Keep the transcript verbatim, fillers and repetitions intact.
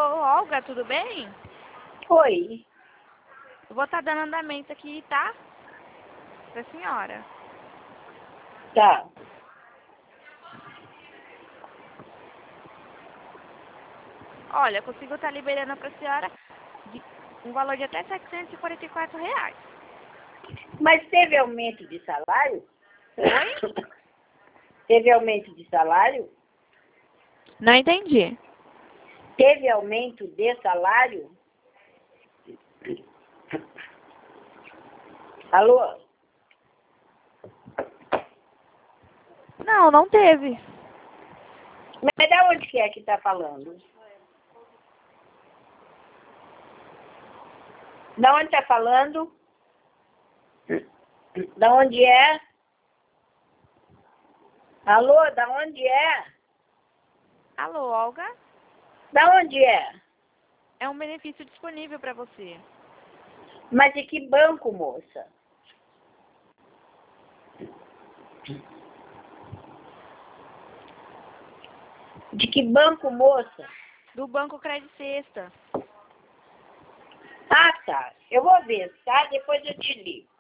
Olga, tudo bem? Oi. Eu vou estar dando andamento aqui, tá? Pra senhora. Tá. Olha, eu consigo estar liberando pra senhora de um valor de até setecentos e quarenta e quatro reais. Mas teve aumento de salário? Oi? Teve aumento de salário? Não entendi. Teve aumento de salário? Alô? Não, não teve. Mas da onde que é que tá falando? Da onde tá falando? Da onde é? Alô, da onde é? Alô, Olga? Da onde é? É um benefício disponível para você. Mas de que banco, moça? De que banco, moça? Do Banco Crédito Sexta. Ah, tá. Eu vou ver, tá? Depois eu te ligo.